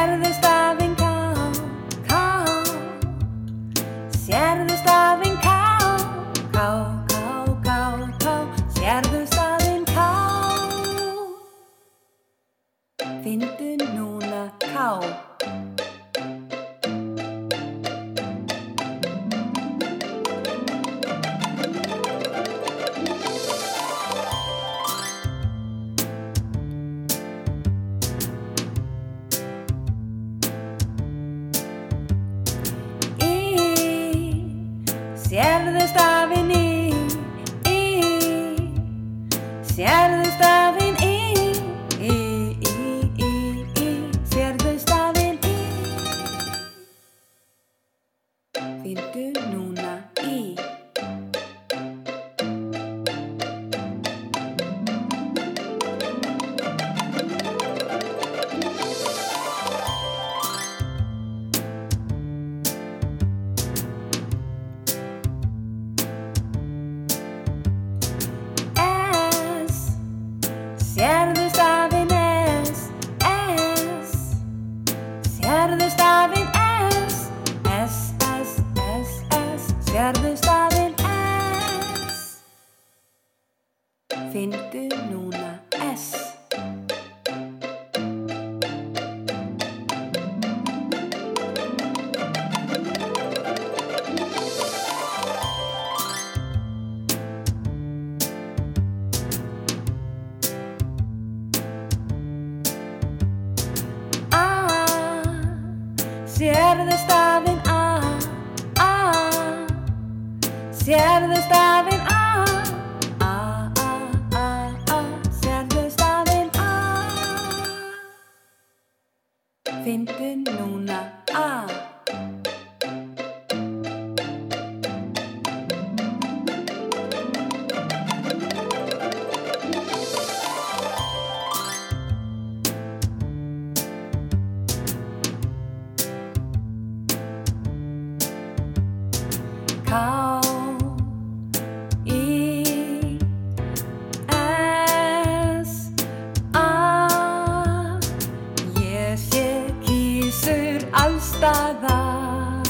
Sérðu stafinn K, K, sérðu stafinn K, K, K, K, K, sérðu stafinn K. Finndu núna K. Sérðu stafinn I, sérðu stafinn I, sérðu stafinn I. Finndu núna I. Sérðu stafinn S, S, sérðu stafinn S, S, S, S, S, sérðu stafinn S. Finndu núna S. Sérðu stafinn A, A, sérðu stafinn A, A, A, A, A, sérðu stafinn A. Finndu núna A. K, I, S, A, ég sé kísur allstaðar.